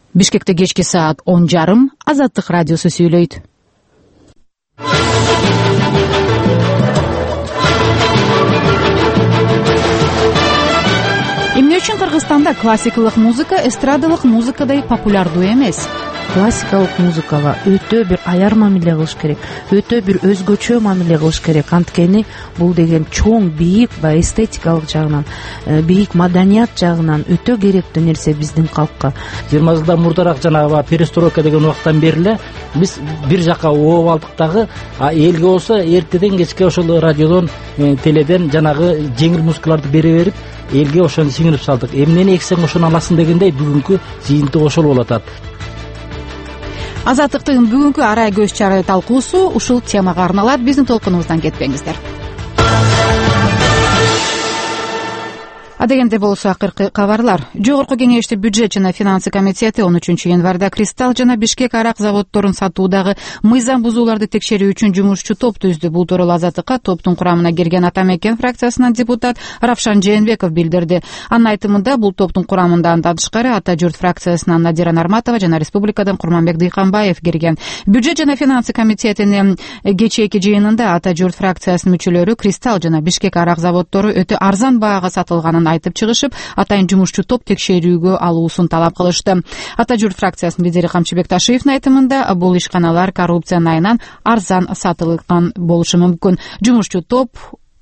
Бишкекте кечки саат 10:30 Азаттык радиосу сүйлөйт. Эмне үчүн Кыргызстанда классикалык музыка эстрадалык музыкадай популярдуу эмес? Классикалык музыкага өтө бир аяр мамиле кылыш керек, өтө бир өзгөчө мамиле кылыш керек. Анткени бул деген чоң, бийик баягы эстетикалык жагынан, бийик маданият жагынан өтө керектүү нерсе биздин калкка. 20 жылдан мурдараак жанагы перестройка деген убактан бери эле биз бир жака ооп алдык дагы, элге болсо эртеден кечке ошол радиодон, теледен жанагы жеңил музыкаларды бере берип, элге ошону сиңирип салдык. Эмнени эксең ошону аласың дегендей бүгүнкү жыйынтык ошол болуп атат. Азаттыктын бүгүнкү арай көз чары талкуусу ушул темага арналат. Биздин толкунубуздан кетпеңиздер. Адегенде болсо акыркы кабарлар. Жогорку кеңеште бюджет жана финансы комитети 13-январда Кристалл жана Бишкек арак заводдорун сатуудагы мыйзам бузууларды текшерүү үчүн жумушчу топ түздү. Бул тууралуу Азаттыкка топтун курамына кирген Атамекен фракциясынан депутат Равшан Жээнбеков билдирди. Анын айтымында бул топтун курамында тышкары Ата журт фракциясынан Надира Нарматова жана Республикадан Курманбек Дыйканбаев кирген. Бюджет жана финансы комитетинин кечээки жыйынында Ата журт фракциясынын мүчөлөрү Кристалл жана Бишкек арак заводдору өтө арзан баага сатылганын айтып чыгышып, атайын жумушчу топ текшерүүгө алуусун талап кылышты. Ата журт фракциясынын лидери Камчыбек Ташиевдин айтымында бул ишканалар коррупция айынан арзан сатылган болушу мүмкүн. Жумушчу топ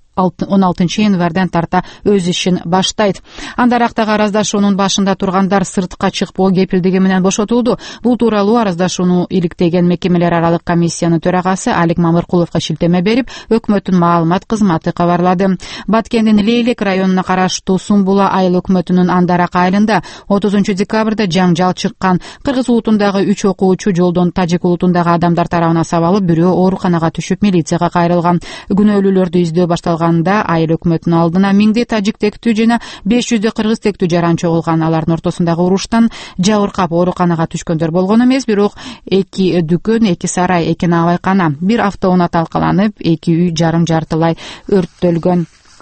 16-январдан тарта өз ишин баштайт. Андарактагы араздашуунун башында тургандар сыртка чыкпоо кепилдиги менен бошотулду. Бул тууралуу араздашууну иликтеген мекемелер аралык комиссиянын төрагасы Алик Мамыркуловго шилтеме берип, өкмөттүн маалымат кызматы кабарлады. Баткендин Лейлек районуна караштуу Сумбула айыл өкмөтүнүн Андарак айылында 30 декабрда жаңжал чыккан. Кыргыз улутундагы 3 окуучу жолдон тажик улутундагы адамдар тарабынан сабалып, бирөө ооруканага түшүп милицияга кайрылган. Күнөөлүүлөрдү издөө башталган айыл өкмөтүнүн алдына 1000 тажик тектүү жана 500 кыргыз тектүү жаран чогулган. Алардын ортосундагы уруштан жабыркап ооруканага түшкөндөр болгон эмес, бирок 2 дүкөн, 2 сарай, 2 наабайкана, 1 автоунаа талкаланып, 2 үй жарым-жартылай өрттөлгөн.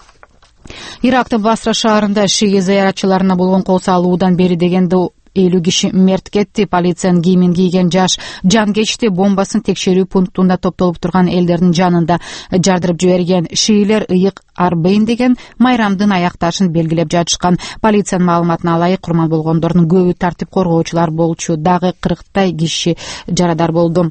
Ирактын Басра шаарында шии зыяратчыларына болгон кол салуудан бери дегенде 50 киши мерт кетти. Полициянын кийимин кийген жаш жан кечти бомбасын текшерүү пунктунда топтолуп турган элдердин жанында жардырып жиберген. Шиилер ыйык арбейн деген майрамдын аякташын белгилеп жатышкан. Полициянын маалыматына ылайык курман болгондордун көбү тартип коргоочулар болчу. Дагы 40 киши жарадар болду.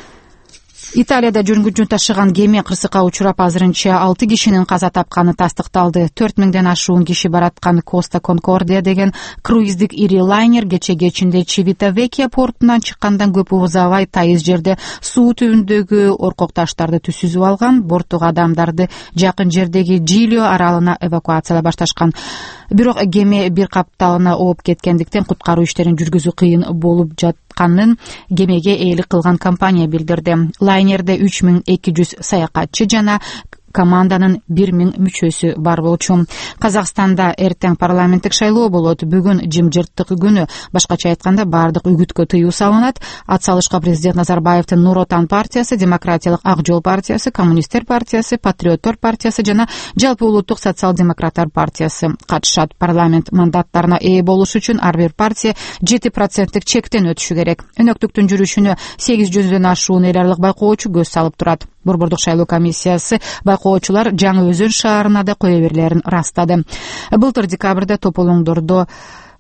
Италияда жүргүнчү ташыган кеме кырсыкка учурап, азырынча 6 кишинин каза тапканы тастыкталды. 4000ден ашуун киши бараткан Коста Конкордия деген круиздик ири лайнер кечинде Чивитавекия портунан чыккандан көп узабай тайыз жерде суу түбүндөгү оркок таштарды түзүп алган. Борттогу адамдарды жакын жердеги Джилио аралына эвакуациялай башташкан. Бирок кеме бир капталына ооп кеткендиктен куткаруу иштерин жүргүзүү кыйын болуп жатканын кемеге ээлик кылган компания билдирди. Лайнерде 3200 саякатчы жана команданын 1000 мүчөсү бар болчу. Казакстанда эртең парламенттик шайлоо болот. Бүгүн жымжырттык күнү. Башкача айтканда бардык үгүткө тыюу салынат. Ат салышка президент Назарбаевдин Нур Отан партиясы, Демократиялык Ак жол партиясы, Коммунисттер партиясы, Патриоттор партиясы жана Жалпы улуттук социал-демократтар партиясы катышат. Парламент мандаттарына ээ болуш үчүн ар бир партия 7% чектен өтүшү керек. Өнөктүктүн жүрүшүнө 800дөн ашуун эл аралык байкоочу көз салып турат. Борбордук шайлоо комиссиясы байкоочулар Жаңы Өзөн шаарына да кое берилерин растады. Былтыр декабрда тополоңдордо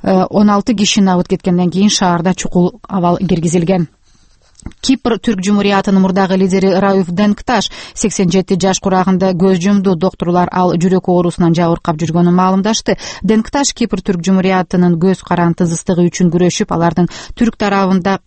16 киши абыт кеткенден кийин шаарда чукул абал киргизилген. Кипр Түрк Жумуриятынын мурдагы лидери Рауф Денкташ 87 жаш курагында көз жумду. Доктурлар ал жүрөк оорусунан жабыркап жүргөнүн маалымдашты. Денкташ Кипр Түрк Жумуриятынын көз карантызыстыгы үчүн күрөшүп, алардын түрк тарабында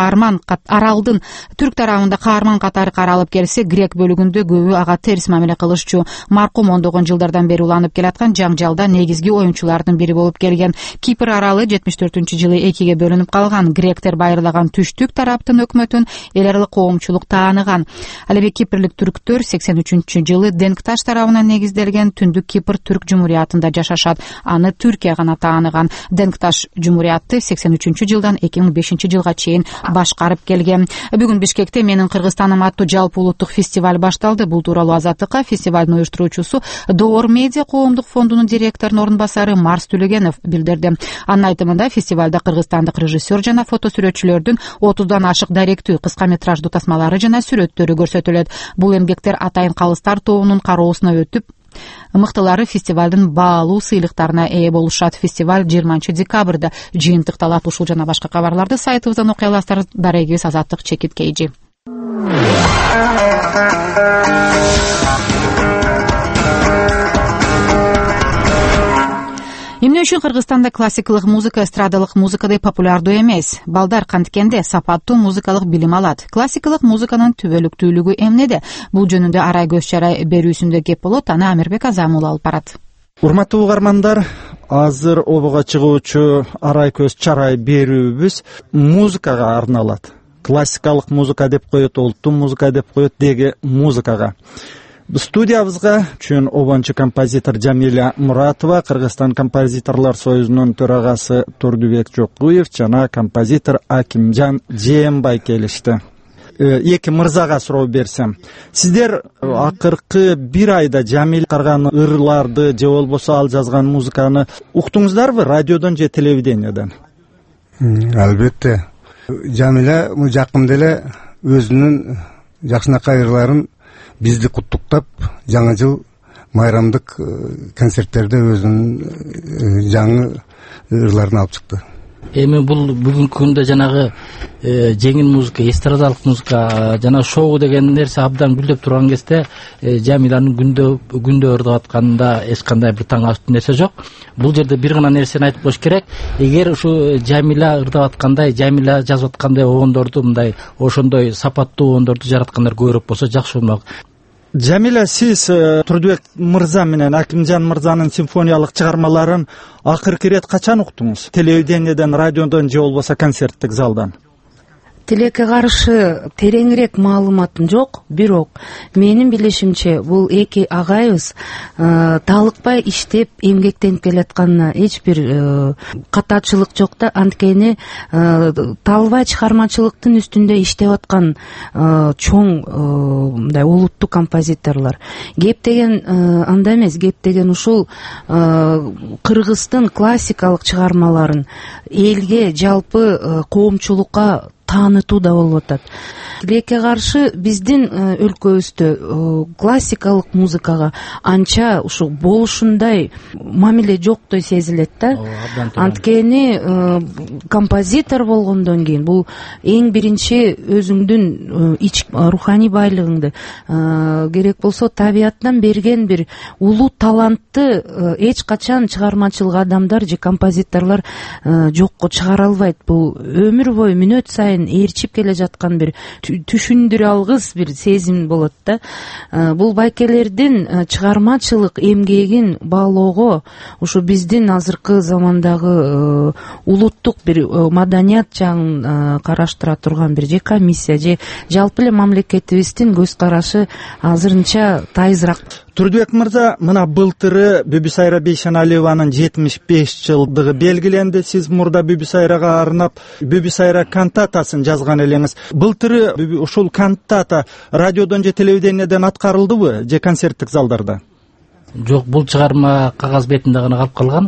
аралдын түрк тарабында каарман катары каралып келсе, грек бөлүгүндө көбү ага терс мамиле кылышчу. Маркум 10 жылдардан бери уланып келаткан жаңжалда негизги оюнчулардын бири болуп келген. Кипр аралы 74-жылы 2ге бөлүнүп калган. Гректер байырлаган түштүк тараптын өкмөтүн эл аралык коомчулук тааныган. Ал эми кипрлик түрктөр 83-жылы Денкташ тарабынан негизделген Түндүк Кипр Түрк Жумуриятында жашашат. Аны Түркия гана тааныган. Денкташ Жумуриятты 83-жылдан 2005-жылга чейин башкарып келген. Бүгүн Бишкекте "Менин Кыргызстаным" аттуу жалпы улуттук фестиваль башталды. Бул тууралуу Азаттыкка фестивалдын уюштуруучусу Доор медиа коомдук фондунун директорунун орун басары Марс Төлөгенов билдирди. Анын айтымында фестивалда кыргызстандык режиссер жана фотосүрөтчүлөрдүн 30дан ашык даректүү кыска метраждуу тасмалары жана сүрөттөрү көрсөтүлөт. Бул эмгектер Атайын калыстар тобунун кароосуна өтүп, мыктылары фестивалдын баалуу сыйлыктарына ээ болушат. Фестиваль 20 декабрда жыйынтыкталат. Ушул жана башка кабарларды сайтыбыздан окуй аласыздар. Дарегибиз Азаттык Чекит Кейжи. Эмне үчүн Кыргызстанда классикалык музыка эстрадалык музыкадай популярдуу эмес? Балдар канткенде сапаттуу музыкалык билим алат. Классикалык музыканын түбөлүктүүлүгү эмнеде? Бул жөнүндө арай көз чарай берүүсүндө кеп болот. Аны Амирбек Азамул алып барат. Урматтуу угармандар, азыр обого чыгуучу арай көз чарай берүүбүз музыкага арналат. Классикалык музыка деп коет, олуттуу музыка деп коет, деги музыкага. Студиябызга чүн обончу композитор Жамиля Муратова, Кыргызстан композиторлор союзунун төрагасы Турдубек Жокуев жана композитор Акимжан Жээнбай келишти. Эки мырзага суроо берсем, сиздер акыркы бир айда Жамил карган ырларды же болбосо ал жазган музыканы уктуңуздарбы радиодон же телевиденияден? Албетте. Жамиля жакында эле өзүнүн жакшынакай ырларын бизди куттуктап, жаңы жыл майрамдык концерттерде өзүнүн жаңы ырларын алып чыкты. Эми бул бүгүнкү күндө жанагы жеңил музыка, эстрадалык музыка жана шоу деген нерсе абдан гүлдөп турган кезде Жамиланын күндө ырдап атканында эч кандай бир таң ачтуу нерсе жок. Бул жерде бир гана нерсени айтып коюш керек. Эгер ушу Жамила ырдап аткандай, Жамила жазып аткандай огондорду мындай ошондой сапаттуу огондорду жараткандар көбүрөөк болсо жакшы болмок. Жамиля, сиз Турдубек мырза менен Акимжан мырзанын симфониялык чыгармаларын акыркы ирет качан уктуңуз? Телевиденияден, радиодон же болбосо концерттик залдан? Тилекке каршы тереңирээк маалыматым жок, бирок менин билишимче бул эки агайыбыз талыкпай иштеп эмгектенип келатканына эч бир катачылык жок да. Анткени талбай чыгармачылыктын үстүндө иштеп аткан чоң мындай олуттуу композиторлор. Кеп деген анда эмес, кеп деген ушул Кыргыздын классикалык чыгармаларын элге, жалпы коомчулукка таанытуу да болуп атат. Тилекке каршы биздин өлкөбүздө классикалык музыкага анча ушул болушундай мамиле жоктой сезилет да. Анткени композитор болгондон кийин бул эң биринчи өзүңдүн ич руханий байлыгыңды, керек болсо табияттан берген бир улуу талантты эч качан чыгармачылык адамдар же композиторлор жокко чыгара албайт. Бул өмүр бою мүнөт сайын ээрчип келе жаткан бир түшүндүрө алгыс бир сезим болот да. Бул байкелердин чыгармачылык эмгегин баалоого ушу биздин азыркы замандагы улуттук бир маданият жагын караштыра турган бир же комиссия же жалпы эле мамлекетибиздин көз карашы азырынча тайызыраак. Турдубек мырза, мына былтыры Бүбүсайра Бейшеналиеванын 75 жылдыгы белгиленди. Сиз мурда Бүбүсайрага арнап Бүбүсайра кантатасын жазган элеңиз. Былтыры ушул кантата радиодон же телевиденияден аткарылдыбы же концерттик залдарда? Жок, бул чыгарма кагаз бетинде гана калып калган.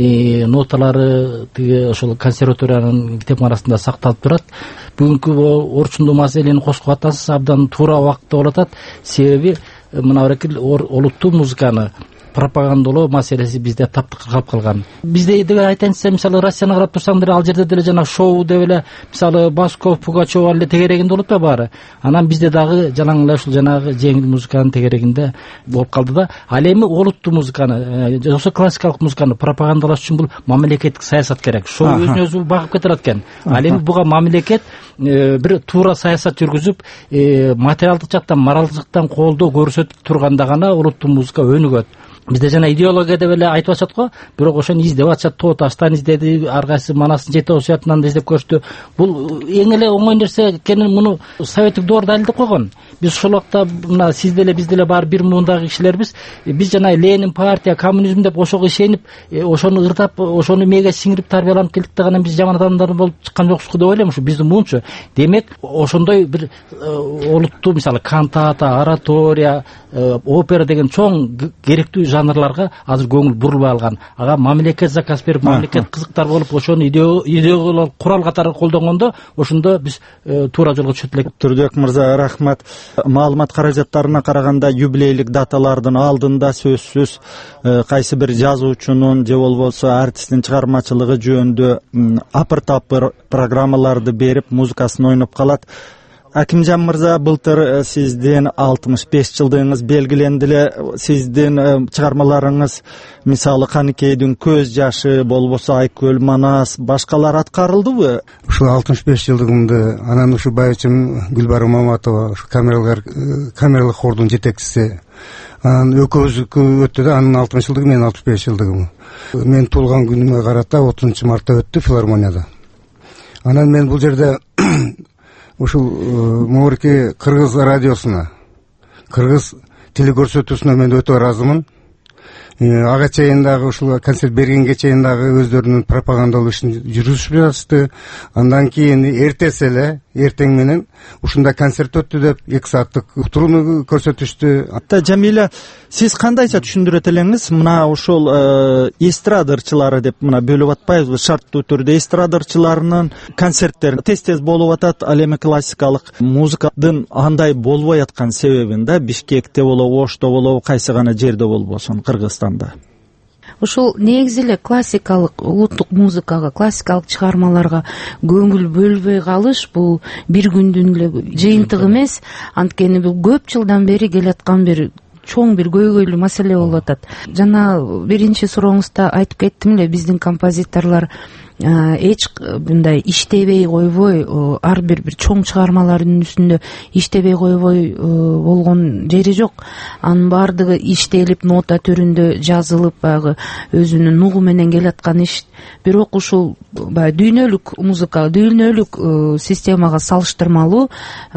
Ноталары тиги ошол консерваториянын китепканасында сакталып турат. Бүгүнкү орчундуу маселени кошкуп атасыз, абдан туура убакытта болуп атат. Себеби мына берекил олуттуу музыканы пропагандалоо маселеси бизде таптыкка калып калган. Бизде деп айтайынча, мисалы Россияны карап турсаңдар, ал жерде деле жана шоу деп эле мисалы Басков, Пугачева эле тегерегинде болот да баары. Анан бизде дагы жалаң эле ушул жанагы жеңил музыканын тегерегинде болуп калды да. Ал эми олуттуу музыканы, ошо классикалык музыканы пропагандалаш үчүн бул мамлекеттик саясат керек. Шоу өзүн-өзү багып кетет экен. Ал эми буга мамлекет бир туура саясат жүргүзүп, материалдык жактан, моралдык жактан колдоо көрсөтүп турганда гана олуттуу музыка өнүгөт. бизде жана идеология деп эле айтып атышат го, бирок ошону издеп атышат. Тоо таштан издеди, ар кайсы Манасын жети осуятынан да издеп көрүштү. Бул эң эле оңой нерсе экенин муну советтик доордо далилдеп койгон. Биз ошол убакта мына сиз деле биз деле баары бир муундагы кишилербиз. Биз жана Ленин партия, коммунизм деп ошого ишенип, ошону ырдап, ошону мээге сиңирип тарбияланып келдик дегенен биз жаман адамдар болуп чыккан жокпузбу деп ойлойм. Ушу биздин муунчу. Демек, ошондой бир олуттуу, мисалы кантата, оратория, опера деген чоң керектүү жанрларга азыр көңүл бурулбай алган. Ага мамлекет заказ берип, мамлекет кызыктар болуп, ошону идеологиялык курал катары колдонгондо, ошондо биз туура жолго түшөт элек. Турдубек мырза, рахмат. Маалымат каражаттарына караганда юбилейлик даталардын алдында сөзсүз кайсы бир жазуучунун же болбосо артисттин чыгармачылыгы жөнүндө апыр-тапыр программаларды берип, музыкасын ойноп калат. Акимжан мырза, былтыр сиздин 65 жылдыгыңыз белгиленди эле. Сиздин чыгармаларыңыз, мисалы Каныкейдин көз жашы болбосо Айкөл, Манас, башкалар аткарылдыбы? Ушул 65 жылдыгымды анан ушу байычым Гүлбарым Маматова, ушу камералык хордун жетекчиси, анан экөөбүздүкү өттү да, анын 60 жылдыгы, менин 65 жылдыгым. Мен туулган күнүмө карата 30 мартта өттү филармонияда. Анан мен бул жерде ушул Моорки кыргыз радиосуна, кыргыз телекөрсөтүүсүнө мен өтө ыраазымын. Ага чейин дагы ушул концерт бергенге чейин дагы өздөрүнүн пропагандалык ишин жүргүзүп жатышты. Андан кийин эртеси эле, эртең менен ушундай концерт өттү деп 2 сааттык уктурууну көрсөтүштү. Жамиля, сиз кандайча түшүндүрөт элеңиз? Мына ушул эстрадырчылары деп мына бөлүп атпайбызбы? Шарттуу түрдө эстрадырчыларынын концерттери тез болуп атат. Ал эми классикалык музыкадын андай болбой аткан себебин да Бишкекте болобу, Ошто болобу, кайсы гана жерде болбосун Кыргызстанда. Ушул негизи эле классикалык улуттук музыкага, классикалык чыгармаларга көңүл бөлбөй калыш бул бир күндүн эле жыйынтыгы эмес. Анткени бул көп жылдан бери келаткан бир чоң бир көйгөйлүү маселе болуп атат. Жана биринчи сурооңузда айтып кеттим эле, биздин композиторлор эч мындай иштебей койбой, ар бир чоң чыгармалардын үстүндө иштебей койбой болгон жери жок. Анын баардыгы иштелип, нота түрүндө жазылып, баягы өзүнүн нугу менен келаткан иш. Бирок ушул дүйнөлүк музыка, дүйнөлүк системага салыштырмалуу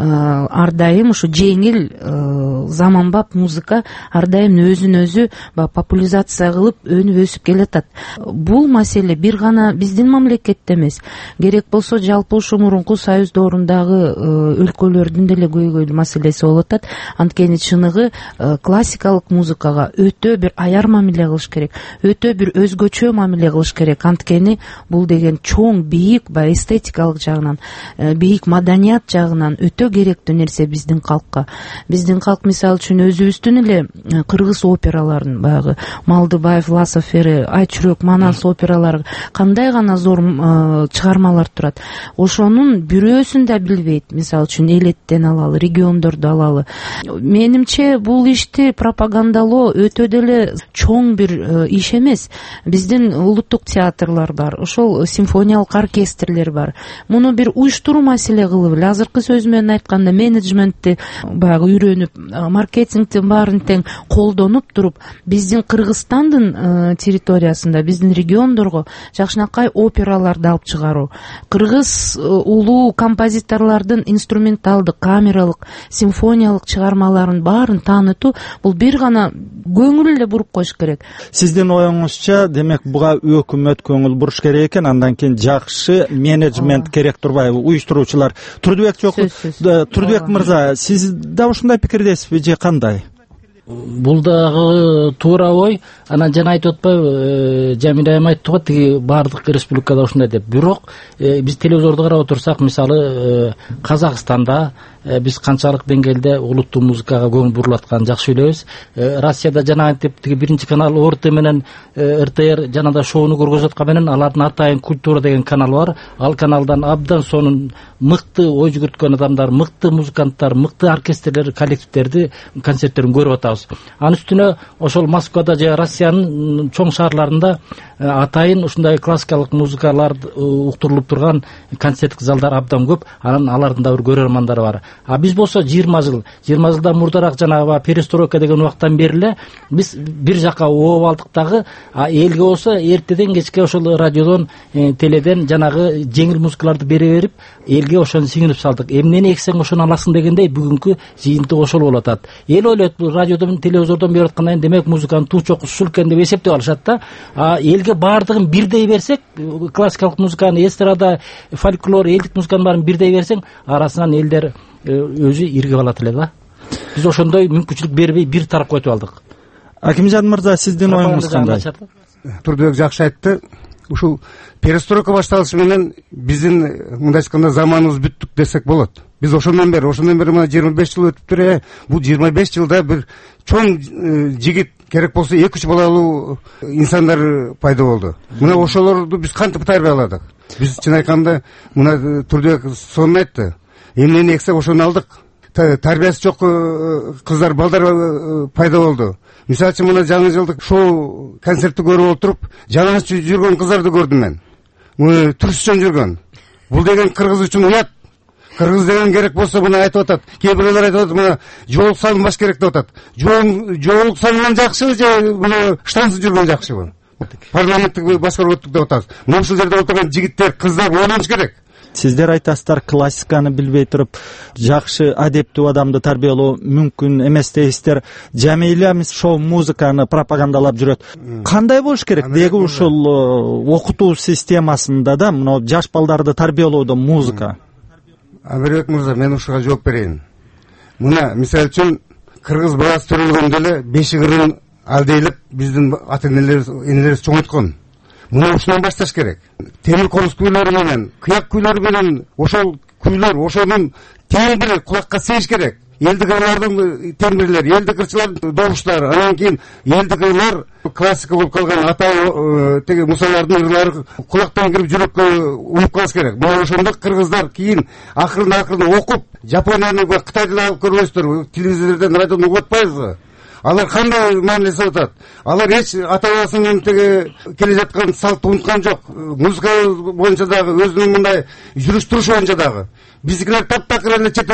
ар дайым ушу жеңил, заманбап музыка ар дайым өзүн өзү популяризация кылып өнүп өсүп келатат. Бул маселе бир гана биздин мамлекетте эмес, керек болсо жалпы ушу мурунку союз доорундагы өлкөлөрдүн деле көйгөйлүү маселеси болуп атат. Анткени чыныгы классикалык музыкага өтө бир аяр мамиле кылыш керек, өтө бир өзгөчө мамиле кылыш керек. Анткени бул деген чоң, бийик, эстетикалык жагынан, бийик маданият жагынан өтө керектүү нерсе биздин калкка. Биздин калк мисалы үчүн өзүбүздүн эле кыргыз операларын, баягы Малдыбаев, Ласов-Эре, Айчүрөк, Манас опералары кандай гана зор чыгармалар турат. Ошонун бирөөсүн да билбейт. Мисалы үчүн элеттен алалы, региондорду алалы. Менимче бул ишти пропагандалоо өтө деле чоң бир иш эмес. Биздин улуттук театрлар бар, ошол симфониялык оркестрлер бар. Муну бир уюштуруу маселе кылып эле, азыркы сөз менен айтканда, менеджментти баягы үйрөнүп, маркетингдин баарын тең колдонуп туруп, биздин Кыргызстандын территориясында, биздин региондорго жакшынакай операларды алып чыгаруу, кыргыз улуу композиторлордун инструменталдык, камералык, симфониялык чыгармаларын баарын таанытуу, бул бир гана көңүл эле буруп коюш керек. Сиздин оюңузча, демек буга өкмөт көңүл буруш керек экен, андан кийин жакшы менеджмент керек турбайбы, уюштуруучулар. Турдубек мырза, сиз да ушундай пикирдесизби же кандай? Бул дагы туура ой. Анан жана айтып атпайбы, Жамиля айым айтты го, тиги баардык республикада ушундай деп. Бирок биз телевизорду карап отурсак, мисалы Казакстанда биз канчалык деңгээлде улуттук музыкага көңүл бурулуп атканын жакшы билебиз. Россияда жана антип тиги биринчи канал ОРТ менен РТР жанагындай шоуну көргөзүп аткан менен алардын Атайын культура деген канал бар. Ал каналдан абдан сонун мыкты ой жүгүрткөн адамдар, мыкты музыканттар, мыкты оркестрлер, коллективдерди концерттерин көрүп атабыз. Анын үстүнө ошол Москвада же Россиянын чоң шаарларында атайын ушундай классикалык музыкалар уктурулуп турган концерттик залдар абдан көп, анан алардын да бир көрөрмандары бар. А биз болсо 20 жылдан мурдараак жанагы перестройка деген убактан бери эле биз бир жака ооп алдык дагы, элге болсо эртеден кечке ошол радиодон, теледен жанагы жеңил музыкаларды бере берип, элге ошону сиңирип салдык. Эмнени эксең ошону аласың дегендей бүгүнкү жыйынтык ошол болуп атат. Эл ойлойт, бул радиодон, телевизордон берип аткандан демек музыканын туу чокусу ушул экен деп эсептеп алышат да. Элге баардыгын бирдей берсек, классикалык музыканы, эстрада, фольклор, элдик музыканын баарын бирдей берсең, арасынан элдер өзү иргип алат эле да. Биз ошондой мүмкүнчүлүк бербей бир тарапка өтүп алдык. Акимжан мырза, сиздин оюңуз кандай? Турдубек жакшы айтты. Ушул перестройка башталышы менен биздин мындай айтканда заманыбыз бүттүк десек болот. Биз ошондон бери мына 25 жыл өтүптүр. Бул 25 жылда бир чоң жигит, керек болсо 2-3 балалуу инсандар пайда болду. Мына ошолорду биз кантип тарбияладык? Биз чын айтканда мына Турдубек сонун айтты. Эмнени эксе ошону алдык. Тарбиясы жок кыздар, балдар пайда болду. Мисалы үчүн мына жаңы жылдык шоу концертти көрүп отуруп, жаңы жүргөн кыздарды көрдүм мен. Муну түрүшчөн жүргөн. Бул деген кыргыз үчүн уят. Кыргыз деген керек болсо муну айтып атат. Кээ бирлер айтып атат, мына жоолук салынбаш керек деп атат. Жоолук салынган жакшыбы же муну штансыз жүргөн жакшыбы? Парламенттик башкарып деп атат. Мына ушул жерде отурган жигиттер, кыздар ойлонуш керек. Сиздер айтасыздар, классиканы билбей туруп жакшы адептүү адамды тарбиялоо мүмкүн эмес дейсиздер. Жамиля шоу музыканы пропагандалап жүрөт. Кандай болуш керек? Деги ушул окутуу системасында да мына жаш балдарды тарбиялоодо музыка. Абербек мырза, мен ушуга жооп берейин. Мына мисалы үчүн кыргыз баласы төрөлгөндө эле бешигирин алдейлип биздин ата-энелерибиз чоңойткон. Мына ушунан башташ керек. Темир корус күйлөрү менен, кыяк күйлөрү менен ошол күйлөр, ошонун тең бир кулакка сейиш керек. Элдик ырлардын темирлери, элдик ырчылардын добуштары, анан кийин элдик ырлар классика болуп калган ата теги мусалардын ырлары кулактан кирип жүрөккө угуп калыш керек. Мына ошондо кыргыздар кийин акырын окуп, Жапонияны, Кытайды алып көрбөйсүздөр, телевизордон, радиодон угуп атпайбызбы? Алар кандай мамиле жасап атат? Алар эч ата бабасынын келе жаткан салтты унуткан жок. Музыка боюнча дагы, өзүнүн мындай жүрүш-туруш боюнча дагы. Биздикилер таптакыр эле чет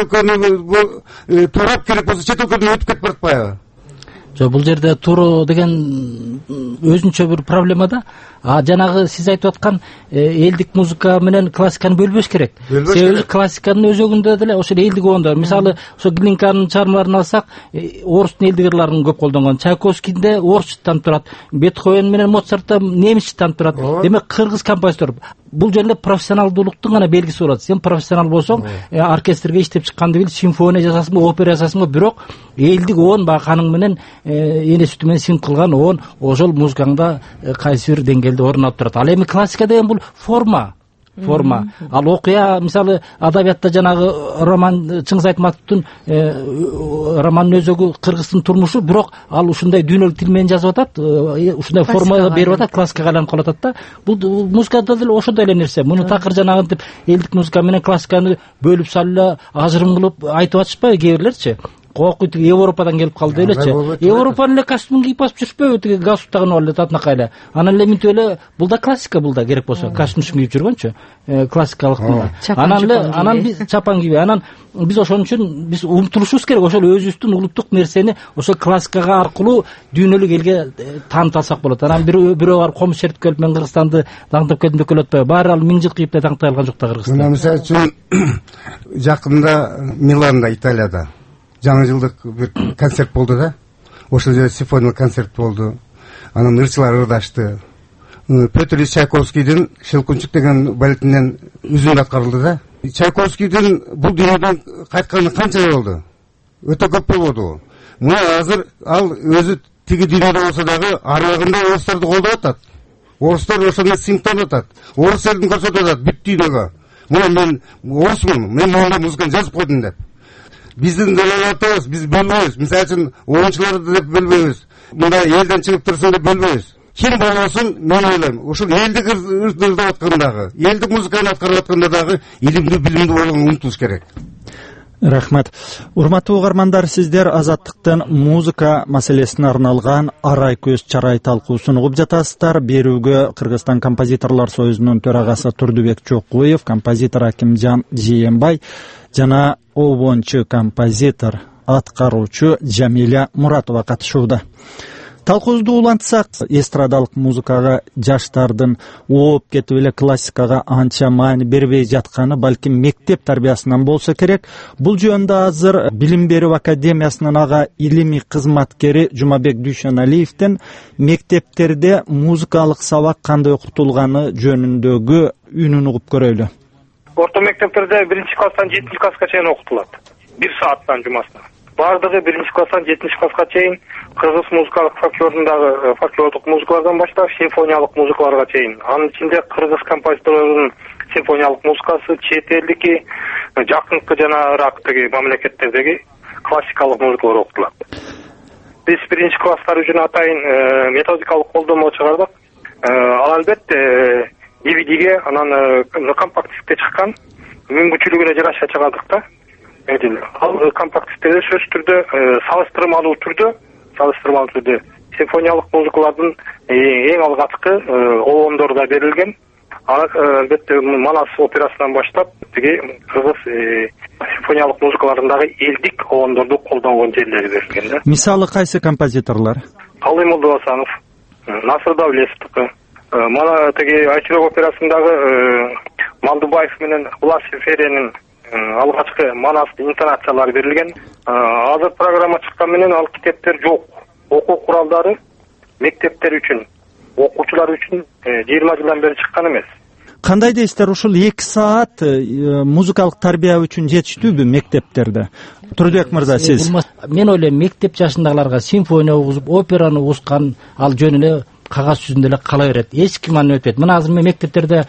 өлкөнү туурап, керек болсо чет өлкөдөн өтүп кетип баратпайбы? Жок, бул жерде тууру деген өзүнчө бир проблема да. Жанагы сиз айтып аткан элдик музыка менен классиканы бөлбөш керек. Себеби классиканын өзөгүндө деле ошол элдик оондар. Мисалы, ошо Глинканын чыгармаларын алсак, орустун элдик ырларын көп колдонгон. Чайковскийде орусча танып турат. Бетховен менен Моцартта немисче танып турат. Демек кыргыз композитор. Бул жерде профессионалдуулуктун гана белгиси болот. Сен профессионал болсоң, оркестрге иштеп чыкканды бил, симфония жасасыңбы, опера жасасыңбы, бирок элдик оон баягы каның менен эне сүтү менен сиңип кылган оон ошол музыкаңда кайсы бир деңгээлде орун алып турат. Ал эми классика деген бул форма. Ал окуя, мисалы, адабиятта жанагы роман, Чыңгыз Айтматовдун романын өзөгү кыргыздын турмушу, бирок ал ушундай дүйнөлүк тил менен жазып атат, ушундай форма берип атат, классикага айланып калып атат да. Бул музыкада деле ошондой эле нерсе. Муну такыр жанагынтип элдик музыка менен классиканы бөлүп салып, ажырым кылып айтып атышпайбы кээ бирлерчи? Коокуй Европадан келип калды элечи. Европанын эле костюмун кийип басып жүрүшпөйбү, тиги галстуктагын алып атнакай эле. Анан эле минтип эле, бул да классика, бул да керек болсо, костюм кийип жүргөнчү, классикалык. Анан биз чапан кийбей, анан биз ошон үчүн биз умтулушубуз керек, ошол өзүбүздүн улуттук нерсени ошол классикага аркылуу дүйнөлүк элге таанып алсак болот. Анан бирөө барып комуз чертип келип, мен Кыргызстанды даңктап келдим деп келип атпайбы? Баары ал 1000 жыл кийип да даңктай алган жок да Кыргызстан. Мына мисалы үчүн жакында Миланда, Италияда жаңы жылдык бир концерт болду да. Ошол жерде симфониялык концерт болду. Анан ырчылар ырдашты. Петр Ильич Чайковскийдин Щелкунчук деген балетинен үзүндү аткарылды да. Чайковскийдин бул дүйнөдөн кайтканы канча жыл болду? Өтө көп болду. Мына азыр ал өзү тиги дүйнөдө болсо дагы аралыгында орустарды колдоп атат. Орустар ошондо симптом атат. Орус элин көрсөтүп атат бүт дүйнөгө. Мына мен орусмун, мен мондай музыканы жазып койдум деп. Биздин делалатыбыз, биз бөлбөйбүз. Мисалы үчүн оюнчуларды деп бөлбөйбүз. Мында элден чыгып турсун деп бөлбөйбүз. Ким болбосун, мен ойлойм, ушул элдик ырдап аткандагы, элдик музыканы аткарып атканда дагы илимдүү, билимдүү болгонго умтулуш керек. Рахмат. Урматтуу угармандар, сиздер Азаттыктын музыка маселесине арналган Арай көз чарай талкуусун угуп жатасыздар. Берүүгө Кыргызстан композиторлор союзунун төрагасы Турдубек Чокуев, композитор Акимжан Жийенбай жана обончу композитор, аткаруучу Жамиля Муратова катышууда. Талкуубузду улантсак, эстрадалык музыкага жаштардын ооп кетип эле классикага анча маани бербей жатканы балким мектеп тарбиясынан болсо керек. Бул жөнүндө азыр Билим берүү академиясынын ага илимий кызматкери Жумабек Дүйшөналиевдин мектептерде музыкалык сабак кандай окутулганы жөнүндөгү үнүн угуп көрөлү. Орто мектептерде 1-класстан 7-класска чейин окутулат. 1 сааттан жумасына. Бардыгы 1-класстан 7-класска чейин кыргыз музыкалык фольклордундагы фольклордук музыкалардан баштап симфониялык музыкаларга чейин. Анын ичинде кыргыз композиторлорунун симфониялык музыкасы, чет элдики, жакынкы жанагыраак тиги мамлекеттердеги классикалык музыкалар окутулат. Биз 1-класстар үчүн атайын методикалык колдомо чыгардык. Ал албетте DVDге анан компакт дискте чыккан мүмкүнчүлүгүнө жараша чыгардык да. Ал компакт дискте сөзсүз түрдө салыштырмалуу түрдө симфониялык музыкалардын эң алгачкы оомдору да берилген. Албетте Манас операсынан баштап тиги кыргыз симфониялык музыкаларындагы элдик оомдорду колдонгон жерлери берилген да. Мисалы кайсы композиторлор? Алый Молдобасанов, Насыр Давлетовдуку, мана тиги Айчурок операсындагы Малдыбаев менен Улас Ференин алгачкы Манас интонациялары берилген. Азыр программа чыккан менен ал китептер жок. Окуу куралдары мектептер үчүн, окуучулар үчүн 20 жылдан бери чыккан эмес. Кандай дейсиздер, ушул 2 саат музыкалык тарбия үчүн жетиштүүбү мектептерде? Турдубек мырза, сиз? Мен ойлойм, мектеп жашындагыларга симфония угузуп, операны угускан ал жөн эле кагаз жүзүндө эле кала берет. Эч ким аны өтпөйт. Мына азыр мектептерде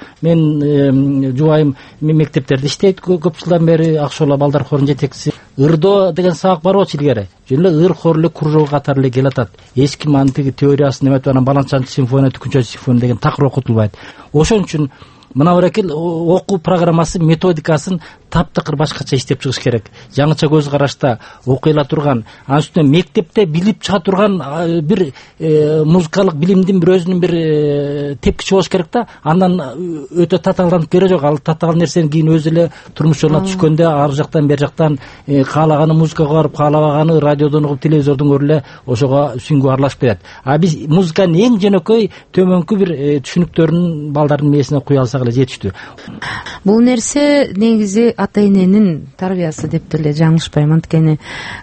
мен жубайым мектептерде иштейт көп жылдан бери, Акшола балдар хорунун жетекчиси. Ырдоо деген сабак бар болчу илгери. Жөн эле ыр хор эле кружок катары эле келатат. Эч ким аны тиги теориясын эметип анан баланчанчы симфония, Түкүнчө симфония деген такыр окутулбайт. Ошон үчүн мына баракел окуу программасы, методикасын таптакыр башкача иштеп чыгыш керек. Жаңыча көз карашта окуйла турган, анын үстүнө мектепте билип чыга турган бир музыкалык билимдин бир өзүнүн бир тепкичи болуш керек да. Андан өтө татаалданып кереги жок. Ал татаал нерсени кийин өзү эле турмуш жолуна түшкөндө ар жактан бер жактан каалаганы музыкага барып, каалаганы радиодон угуп, телевизордон көрүп эле ошого сүңгү аралашып кетет. А биз музыканын эң жөнөкөй төмөнкү бир түшүнүктөрүн балдардын мээсине куя алсак эле жетиштүү. Бул нерсе негизи ата эненин тарбиясы деп деле жаңылышпайм. Анткени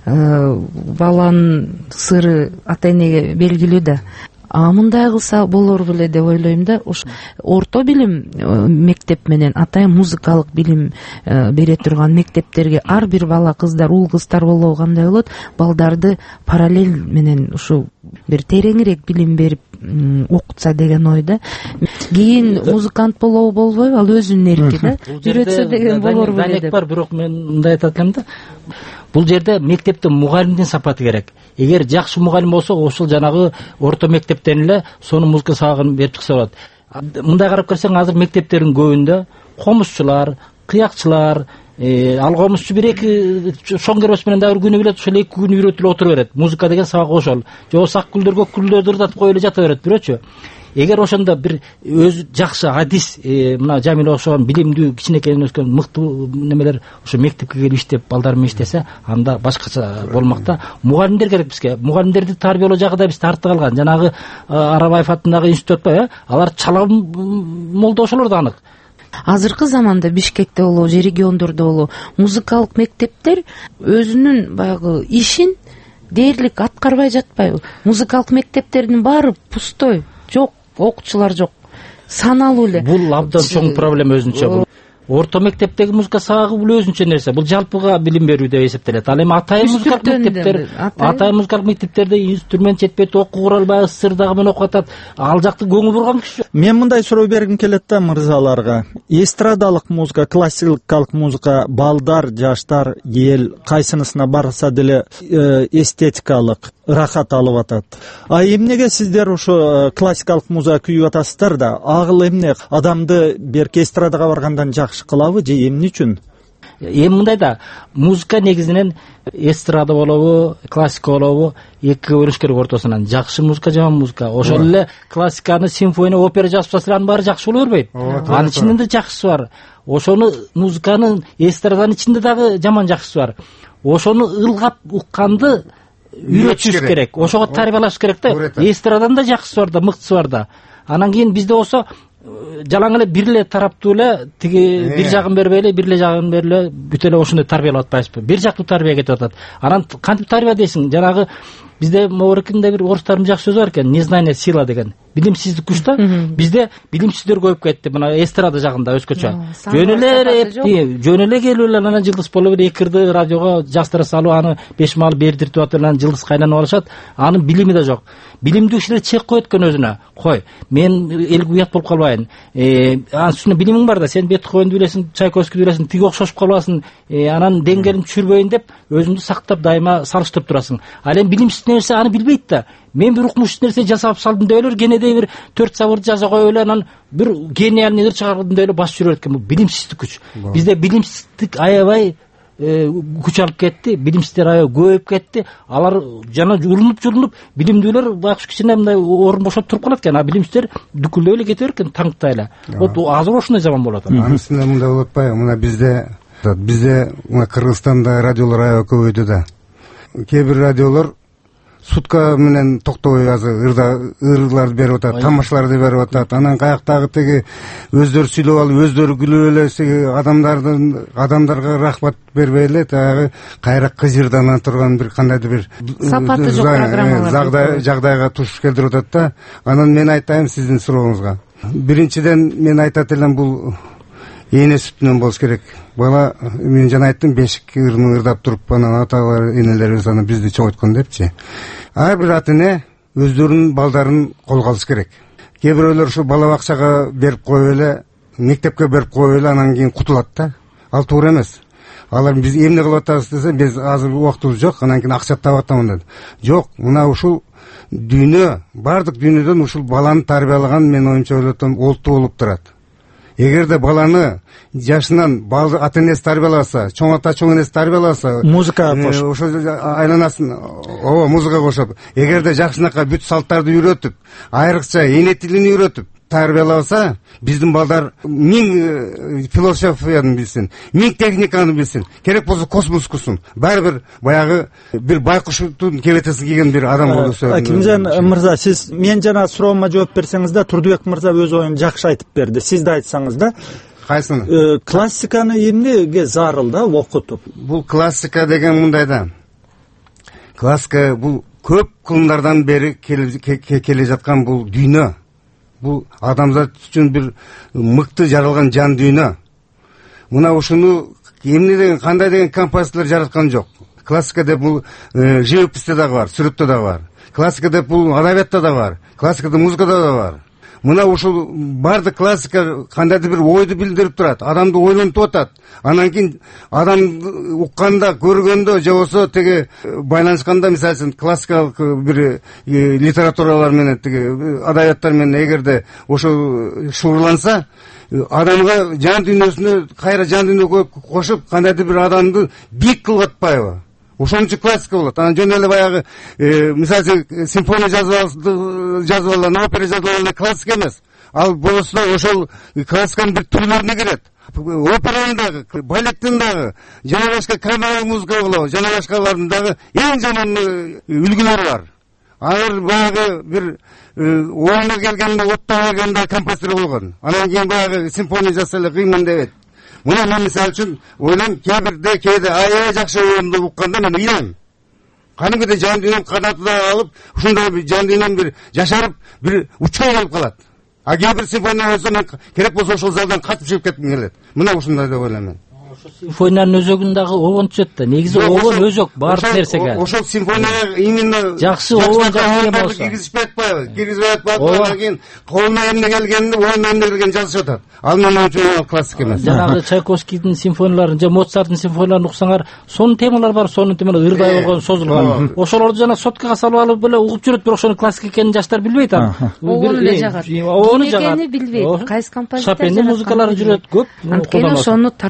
баланын сыры ата энеге белгилүү да. Мындай кылса болор беле деп ойлойм да. Орто билим мектеп менен атайын музыкалык билим бере турган мектептерге ар бир бала, кыздар, уул кыздар болобу кандай болот? Балдарды параллель менен ушу бир тереңирээк билим берип окутса деген ойда. Кийин музыкант болобу болбойбу, ал өзүнүн эрки да. Үйрөтсө деген болор беле деп. Бар, бирок мен мындай айтат элем да. Бул жерде мектепте мугалимдин сапаты керек. Эгер жакшы мугалим болсо, ошол жанагы орто мектептен эле сонун музыка сабагын берип чыкса болот. Мындай карап көрсөң, азыр мектептердин көбүндө комузчулар, кыякчылар, ал комузчу 1-2 шоңгербес менен дагы күнү билет, ошол 2 күн үйрөтүлүп отура берет. Музыка деген сабак ошол. Же сак гүлдөр, көк гүлдөрдү ырдатып коюп эле жата берет бирөөчү. Эгер ошондо бир өз жакшы адис, мына Жамил окшогон билимдүү кичинекейден өскөн мыктуу немелер ошо мектепке келип иштеп, балдар менен иштесе, анда башкача болмок да. Мугалимдер керек бизге. Мугалимдерди тарбиялоо жагы да биз тарты калган. Жанагы Арабаев атындагы институт бар, алар чала молдо ошолор да анык. Азыркы заманда Бишкекте болобу, же региондордо болобу, музыкалык мектептер өзүнүн баягы ишин дээрлик аткарбай жатпайбы? Музыкалык мектептердин баары пустой, жок, окуучулар жок. Саналуу эле. Бул абдан чоң проблема өзүнчө. Орто мектептеги музыка сабагы бул өзүнчө нерсе. Бул жалпыга билим берүү деп эсептелет. Ал эми атайын музыкалык мектептерде инструмент жетпейт, окуу куралбай, сыр дагы менен окуп атат. Ал жакты көңүл бурган киши. Мен мындай суроо бергим келет да мырзаларга. Эстрадалык музыка, классикалык музыка балдар, жаштар, эл кайсынысына барса деле эстетикалык рахат алып атат. А эмнеге сиздер ошо классикалык музыка күйүп атасыздар да? Агыл эмне адамды берки эстрадага баргандан жакшы кылабы же эмне үчүн? эми мындай да, музыка негизинен эстрада болобу, классика болобу, экиге бөлүш керек ортосунан. Жакшы музыка, жаман музыка. Ошол эле классиканы, симфония, опера жазып салса анын баары жакшы боло бербейт. Анын ичинде да жакшысы бар. Ошону музыканын, эстраданын ичинде дагы жаман жакшысы бар. Ошону ылгап укканды үйрөтүш керек. Ошого тарбиялаш керек да. Эстрадан да жакшысы бар да, мыктысы бар да. Анан кийин бизде болсо жалаң эле бир эле тараптуу эле тиги бир жагын бербей эле, бир эле жагын берип эле бүт эле ошондой тарбиялап атпайбызбы? Бир жактуу тарбия кетип атат. Анан кантип тарбия дейсиң? Жанагы бизде могорекинде бир орустардын жакшы сөзү бар экен, незнание сила деген. Билимсиздик күч да. Бизде билимсиздер көйүп кетти. Мына эстрада жагында өзгөчө. Жөн эле келип эле анан жылдыз болуп эле эфирди радиого жастыра салып, аны 5 маал бердиртип атып эле анан жылдызга айланып алышат. Анын билими да жок. Билимдүү кишилер чек коет экен өзүнө. Кой, мен элге уят болуп калбайын. Анын үстүнө билимиң бар да, сен Бетховенди билесиң, Чайковскийди билесиң, тиги окшошуп калбасын, анан деңгээлин түшүрбөйүн деп өзүңдү сактап дайыма салыштырып турасың. Ал эми билимсиз нерсе аны билбейт да. Мен бир укмуш нерсе жасап салдым деп эле кенедей бир 4 сабырды жаза коюп эле анан бир гениальный ыр чыгардым деп эле басып жүрөт экен. Бул билимсиздик күч. Бизде билимсиздик аябай күч алып кетти, билимсиздер аябай көбөйүп кетти. Алар жана журунуп билимдүүлөр багыш кичине мындай орун бошотуп туруп калат экен, а билимсиздер дүкүлдөп эле кете берет экен, таңктай эле. Вот азыр ошондой заман болуп атат. Анын үстүнө мындай болуп атпайбы? Мына бизде мына Кыргызстанда радиолор аябай көбөйдү да. Кээ бир радиолор сутка менен токтобой азыр ырларды берип атат, тамашаларды берип атат. Анан каяктагы тиги өздөрү сүйлөп алып, өздөрү күлүп эле адамдарга рахмат бербей эле тагы кайра кыжырдана турган бир кандайдыр бир сапаты жок программалар жагдайга туш келтирип атат да. Анан мен айтайын сиздин сурооңузга. Биринчиден мен айтат элем, бул эне сүтүнөн болуш керек. Бала, мен жана айттым, бешик ырын ырдап туруп, анан аталар, энелерибиз аны бизди чоңойткон депчи. Ар бир ата эне өздөрүнүн балдарын колго алыш керек. Кээ бирөөлөр ушу бала бакчага берип коюп эле, мектепке берип коюп эле, анан кийин кутулат да. Ал туура эмес. Алар биз эмне кылып атабыз десе, биз азыр убактыбыз жок, анан кийин акча таап атамын деди. Жок, мына ушул дүйнө, бардык дүйнөдөн ушул баланы тарбиялаган, мен оюмча ойлотом, олту болуп турат. Эгерде баланы жашынан ата энеси тарбияласа, чоң ата чоң энеси тарбияласа, музыкага кошуп, ошо айланасын, музыкага кошуп, эгерде жакшынакай бүт салттарды үйрөтүп, айрыкча эне тилин үйрөтүп тарбияласа, биздин балдар 1000 философияны билсин, 1000 техниканы билсин, керек болсо космос уксун, баары бир баягы бир байкуштун кебетесин кийген бир адам болсо. Акимжан мырза, сиз мен жана суроома жооп берсеңиз да, Турдубек мырза өз оюн жакшы айтып берди. Сиз да айтсаңыз да. Кайсыны? Классиканы эмнеге зарыл да окутуп? Бул классика деген мындай да. Классика бул көп кылымдардан бери келе жаткан бул дүйнө. Бул адамзат үчүн бир мыкты жаралган жан дүйнө. Мына ушуну эмне деген, кандай деген композиторлор жараткан жок. Классика деп бул живописте дагы бар, сүрөттө дагы бар. Классика деп бул адабиятта да бар, классикада музыкада да бар. Мына ушул бардык классика кандайдыр бир ойду билдирип турат, адамды ойлонтуп атат. Анан кийин адам укканда, көргөндө же болбосо тиги байланышканда, мисалы үчүн классикалык бир литературалар менен, тиги адабияттар менен эгерде ошо шууланса, адамга жан дүйнөсүнө, кайра жан дүйнөгө кошуп, кандайдыр бир адамды бийик кылып атпайбы? Ошон үчүн классика болот. Анан жөн эле баягы мисалы симфония жазып алган, опера жазып алган классика эмес. Ал болсо ошол классиканын бир түрлөрүнө кирет. Операнын дагы, балеттин дагы, жана башка камералык музыка болобу, жана башкалардын дагы эң жаман үлгүлөрү бар. Алар баягы бир оюна келгенде, оттого келгенде композитор болгон. Анан кийин баягы симфония жазса эле кыйман дебейт. Мына мен мисалы үчүн ойлойм, кээде аябай жакшы оюнду укканда мен ыйлайм. Кадимкидей жан дүйнөм канатына алып, ушундай жан дүйнөм бир жашарып, бир учкан болуп калат. А кээ бир симфония болсо мен керек болсо ошол залдан катып чыгып кетким келет. Мына ушундай деп ойлойм мен. Симфониянын өзөгүн дагы обон түшөт да. Негизи обон өзөк баардык нерсеге. Ошол симфонияга именно жакшы обон жакшы болсо киргизип атпайбы? Киргизип атпайбы. Анан кийин колуна эмне келгенди, оюна эмне келгенин жазышып атат. Ал менен үчүн классика эмес. Жанагы Чайковскийдин симфонияларын же Моцарттын симфонияларын уксаңар, сонун темалар бар, сонун темалар ырдай болгон, созулган. Ошолорду жана соткага салып алып эле угуп жүрөт, бирок ошонун классика экенин жаштар билбейт аны. Обону эле жагат. Обону жагат. Билбейт. Кайсы композитор Шопендин музыкалары жүрөт көп. Анткени ошону тарбиялап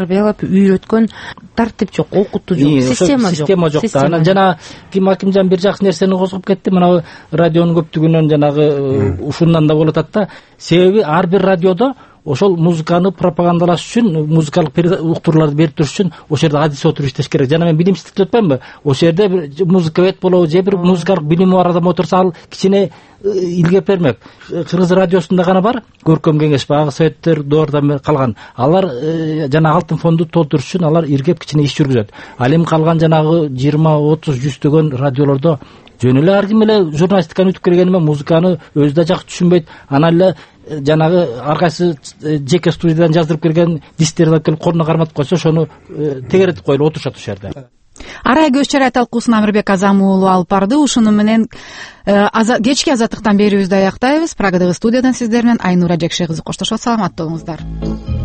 үйрөткөн тартип жок, окутуу жок, система жок да. Анан жана Акимжан бир жакшы нерсени козгоп кетти. Мына радионун көптүгүнөн жанагы ушундан да болуп атат да. Себеби ар бир радиодо ошол музыканы пропагандалаш үчүн, музыкалык уктурууларды берип туруш үчүн ошол жерде адис отуруп иштеш керек. Жана мен билимсиздик деп атпаймынбы? Ошол жерде бир музыковед болобу, же бир музыкалык билими бар адам отурса, ал кичине илгеп бермек. Кыргыз радиосунда гана бар көркөм кеңеш, баягы советтер доорунан калган. Алар жана алтын фонду толтуруш үчүн алар иргеп кичине иш жүргүзөт. Ал эми калган жанагы 20, 30, 100 радиолордо жөн эле ар ким эле журналистиканы бүтүп келгени менен музыканы өзү да жакшы түшүнбөйт. Анан эле жанагы ар кайсы жеке студиядан жаздырып келген дистерди алып келип колуна карматып койсо, ошону тегеретип коюлуп отурушат ошол жерде. Арай көз чарай талкуусун Амирбек Азам уулу алып барды. Ушуну менен кечки азаттыктан берүүбүздү аяктайбыз. Прагадагы студиядан сиздер менен Айнура Жекше кызы коштошот. Саламатта болуңуздар.